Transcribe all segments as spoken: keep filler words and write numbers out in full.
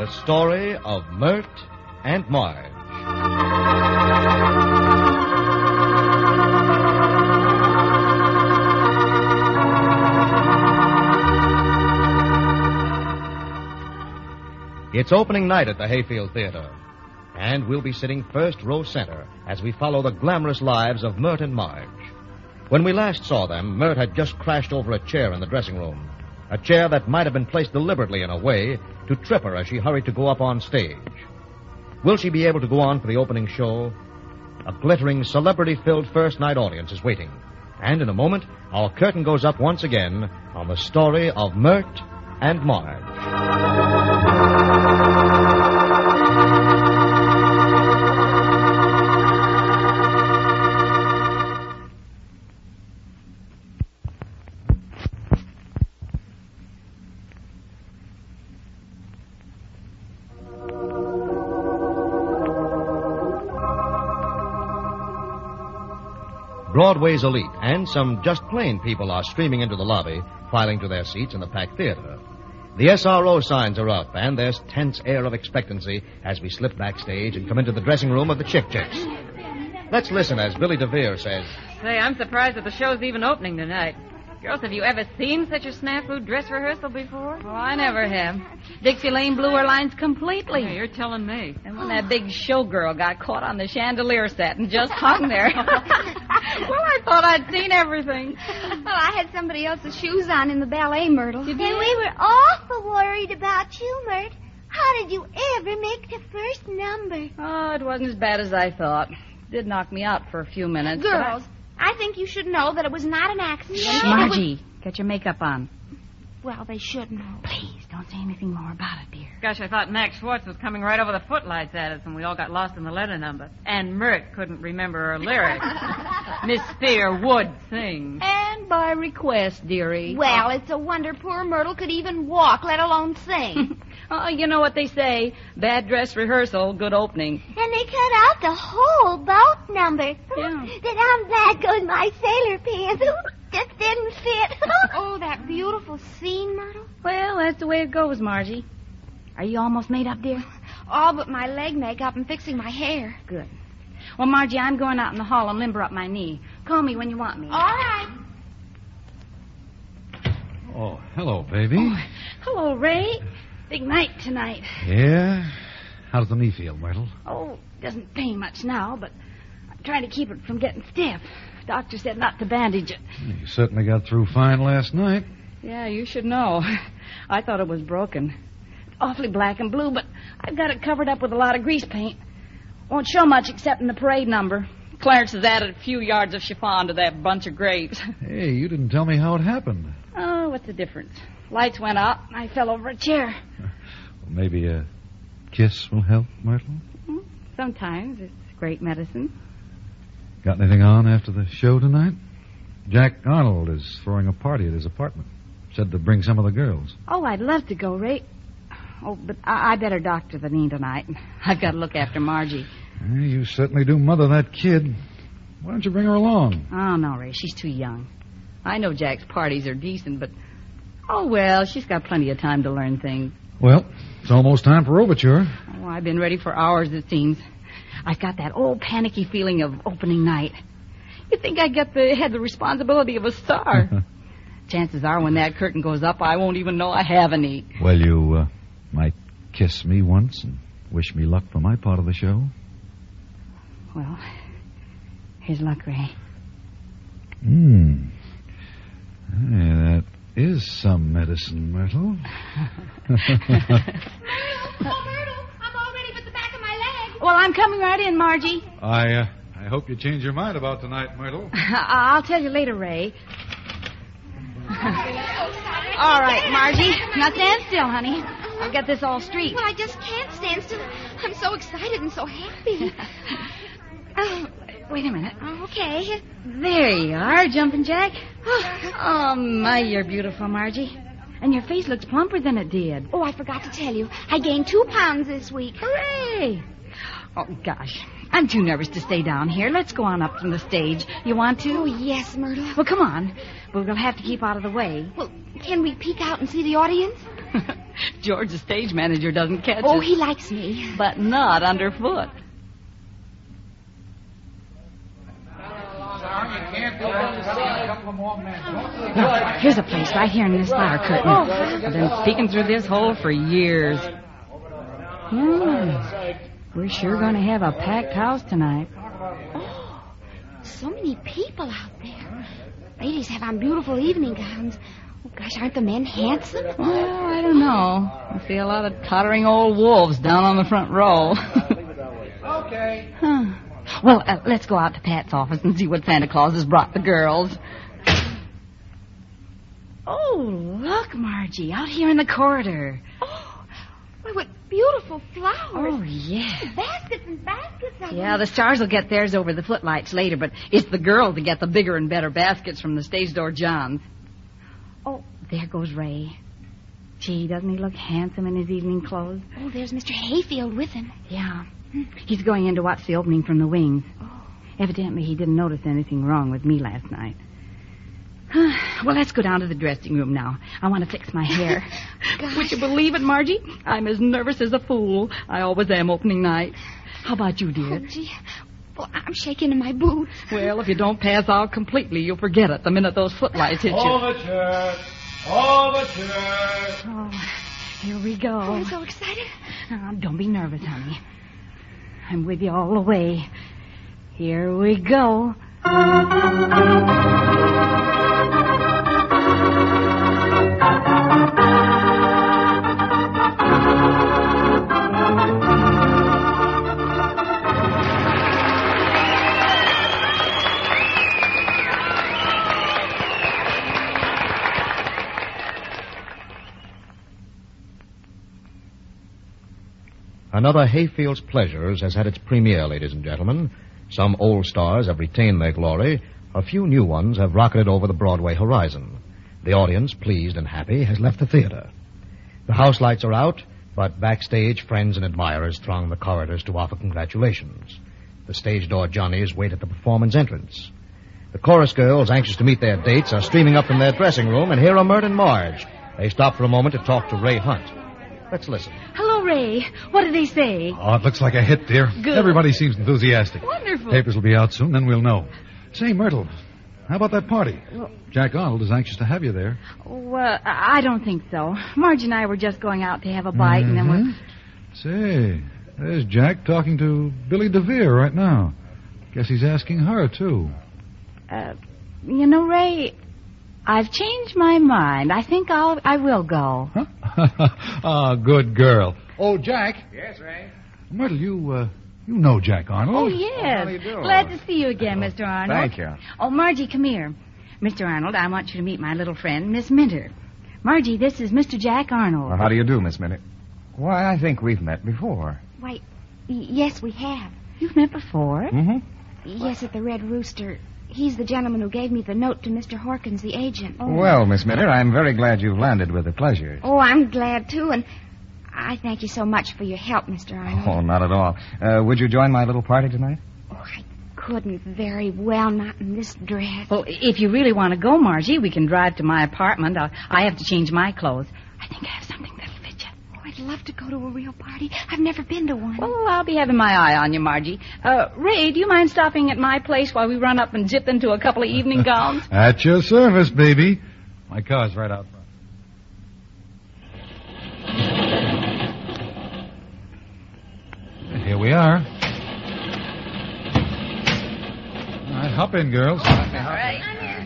The story of Mert and Marge. It's opening night at the Hayfield Theater, and we'll be sitting first row center as we follow the glamorous lives of Mert and Marge. When we last saw them, Mert had just crashed over a chair in the dressing room, a chair that might have been placed deliberately in a way to trip her as she hurried to go up on stage. Will she be able to go on for the opening show? A glittering, celebrity-filled first-night audience is waiting, and in a moment, our curtain goes up once again on the story of Mert and Marge. Broadway's elite and some just plain people are streaming into the lobby, filing to their seats in the packed theater. The S R O signs are up, and there's tense air of expectancy as we slip backstage and come into the dressing room of the Chick Chicks. Let's listen as Billy DeVere says, Say, I'm surprised that the show's even opening tonight. Girls, have you ever seen such a snafu dress rehearsal before? Oh, I never have. Dixie Lane blew her lines completely. Yeah, you're telling me. And when that big showgirl got caught on the chandelier set and just hung there. Well, I thought I'd seen everything. Well, I had somebody else's shoes on in the ballet, Myrtle. And we were awful worried about you, Mert. How did you ever make the first number? Oh, it wasn't as bad as I thought. It did knock me out for a few minutes. Girls, I... I think you should know that it was not an accident. No. Margie, was... get your makeup on. Well, they should know. Please, don't say anything more about it, dear. Gosh, I thought Max Schwartz was coming right over the footlights at us, and we all got lost in the letter number. And Mert couldn't remember her lyrics. Miss Spear would sing. And by request, dearie. Well, it's a wonder poor Myrtle could even walk, let alone sing. Oh, you know what they say. Bad dress rehearsal, good opening. And they cut out the whole boat number. Yeah. Then on that goes my sailor pants. Just didn't fit. Oh, that beautiful scene, Myrtle. Well, that's the way it goes, Margie. Are you almost made up, dear? All but my leg makeup and fixing my hair. Good. Well, Margie, I'm going out in the hall and limber up my knee. Call me when you want me. All right. Oh, hello, baby. Oh, hello, Ray. Big night tonight. Yeah? How does the knee feel, Myrtle? Oh, doesn't pain much now, but I'm trying to keep it from getting stiff. Doctor said not to bandage it. You certainly got through fine last night. Yeah, you should know. I thought it was broken. It's awfully black and blue, but I've got it covered up with a lot of grease paint. Won't show much except in the parade number. Clarence has added a few yards of chiffon to that bunch of grapes. Hey, you didn't tell me how it happened. Oh, what's the difference? Lights went out, and I fell over a chair. Well, maybe a kiss will help, Myrtle? Sometimes. It's great medicine. Got anything on after the show tonight? Jack Arnold is throwing a party at his apartment. Said to bring some of the girls. Oh, I'd love to go, Ray. Oh, but I, I better doctor the knee tonight. I've got to look after Margie. Well, you certainly do mother that kid. Why don't you bring her along? Oh, no, Ray. She's too young. I know Jack's parties are decent, but... Oh, well, she's got plenty of time to learn things. Well, it's almost time for overture. Oh, I've been ready for hours, it seems. I've got that old panicky feeling of opening night. You'd think I get the had the responsibility of a star. Chances are when that curtain goes up, I won't even know I have any. Well, you uh, might kiss me once and wish me luck for my part of the show. Well, here's luck, Ray. Hmm. Yeah, that is some medicine, Myrtle. Well, I'm coming right in, Margie. I uh, I hope you change your mind about tonight, Myrtle. I'll tell you later, Ray. All right, Margie. Now stand still, honey. I'll get this all straight. Well, I just can't stand still. I'm so excited and so happy. Oh, wait a minute. Okay. There you are, Jumping Jack. Oh, my, you're beautiful, Margie. And your face looks plumper than it did. Oh, I forgot to tell you. I gained two pounds this week. Hooray! Oh, gosh. I'm too nervous to stay down here. Let's go on up from the stage. You want to? Oh, yes, Myrtle. Well, come on. But we'll have to keep out of the way. Well, can we peek out and see the audience? George, the stage manager, doesn't catch Oh, us. he likes me. But not underfoot. Look, here's a place right here in this fire curtain. I've been peeking through this hole for years. Hmm. We're sure going to have a packed house tonight. Oh, so many people out there. Ladies have on beautiful evening gowns. Oh, gosh, aren't the men handsome? Well, I don't know. I see a lot of tottering old wolves down on the front row. Okay. Huh. Well, uh, let's go out to Pat's office and see what Santa Claus has brought the girls. Oh, look, Margie, out here in the corridor. Oh, why, what beautiful flowers. Oh, yeah. Baskets and baskets of Yeah, them. the stars will get theirs over the footlights later, but it's the girls that get the bigger and better baskets from the stage door Johns. Oh, there goes Ray. Gee, doesn't he look handsome in his evening clothes? Oh, there's Mister Hayfield with him. Yeah. He's going in to watch the opening from the wings. Oh. Evidently, he didn't notice anything wrong with me last night. Well, let's go down to the dressing room now. I want to fix my hair. Gosh. Would you believe it, Margie? I'm as nervous as a fool. I always am opening night. How about you, Oh, dear? gee. Well, I'm shaking in my boots. Well, if you don't pass out completely, you'll forget it the minute those footlights hit you. Overture. Overture. Oh, here we go. Oh, I'm so excited. Oh, don't be nervous, honey. I'm with you all the way. Here we go. Another Hayfield's Pleasures has had its premiere, ladies and gentlemen. Some old stars have retained their glory. A few new ones have rocketed over the Broadway horizon. The audience, pleased and happy, has left the theater. The house lights are out, but backstage, friends and admirers throng the corridors to offer congratulations. The stage door Johnnies wait at the performance entrance. The chorus girls, anxious to meet their dates, are streaming up from their dressing room, and here are Mert and Marge. They stop for a moment to talk to Ray Hunt. Let's listen. Hello, Ray. What did they say? Oh, it looks like a hit, dear. Good. Everybody seems enthusiastic. Wonderful. Papers will be out soon, then we'll know. Say, Myrtle, how about that party? Jack Arnold is anxious to have you there. Well, I don't think so. Marge and I were just going out to have a bite, and then we're... Mhm. Say, there's Jack talking to Billy DeVere right now. Guess he's asking her, too. Uh, you know, Ray, I've changed my mind. I think I'll, I will go. Huh? Ah, good girl. Oh, Jack. Yes, Ray? Myrtle, you, uh, you know Jack Arnold. Oh, yes. how do you do? Glad to see you again, Mister Arnold. Thank you. Oh, Margie, come here. Mister Arnold, I want you to meet my little friend, Miss Minter. Margie, this is Mister Jack Arnold. Well, how do you do, Miss Minute? Why, I think we've met before. Why, y- yes, we have. You've met before? Mm-hmm. Yes, at the Red Rooster. He's the gentleman who gave me the note to Mister Horkins, the agent. Oh. Well, Miss Minute, I'm very glad you've landed with the Pleasures. Oh, I'm glad, too, and I thank you so much for your help, Mister Arnold. Oh, not at all. Uh, would you join my little party tonight? Oh, I couldn't very well, not in this dress. Well, if you really want to go, Margie, we can drive to my apartment. I'll, I have to change my clothes. I think I have something that'll fit you. Oh, I'd love to go to a real party. I've never been to one. Well, I'll be having my eye on you, Margie. Uh, Ray, do you mind stopping at my place while we run up and zip into a couple of evening gowns? At your service, baby. My car's right out front. Here we are. All right, hop in, girls. All right.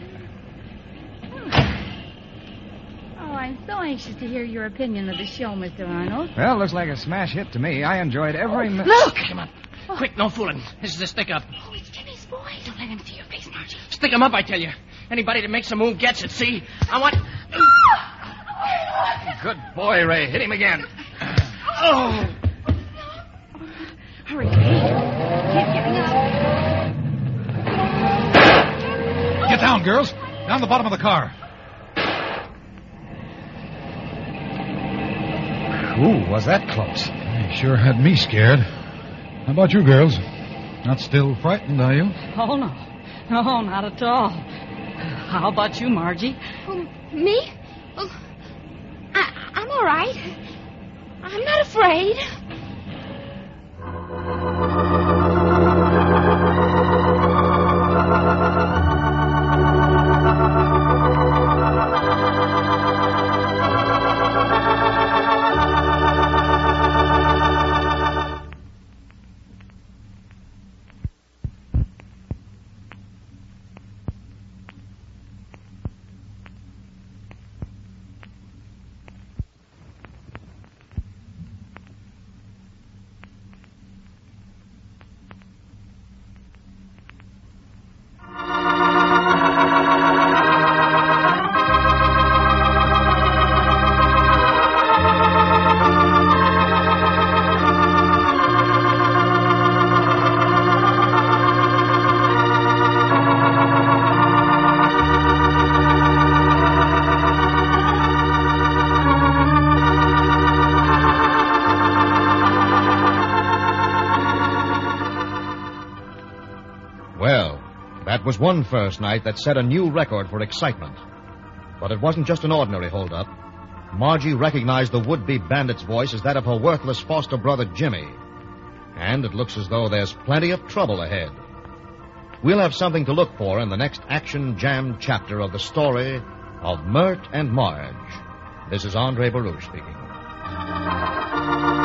Oh, I'm so anxious to hear your opinion of the show, Mister Arnold. Well, looks like a smash hit to me. I enjoyed every minute. Look! Come on. Quick, no fooling. This is a stick-up. Oh, it's Jimmy's voice. Don't let him see your face, Margie. Stick 'em up, I tell you. Anybody that makes a move gets it, see? I want... Good boy, Ray. Hit him again. Oh! Hurry, Ray. Keep getting up. Get down, girls. Down the bottom of the car. Ooh, was that close? You sure had me scared. How about you, girls? Not still frightened, are you? Oh, no. No, not at all. How about you, Margie? Oh, me? Oh, I, I'm I'm all right. I'm not afraid. Well, that was one first night that set a new record for excitement. But it wasn't just an ordinary holdup. Margie recognized the would-be bandit's voice as that of her worthless foster brother, Jimmy. And it looks as though there's plenty of trouble ahead. We'll have something to look for in the next action-jammed chapter of the story of Mert and Marge. This is Andre Baruch speaking.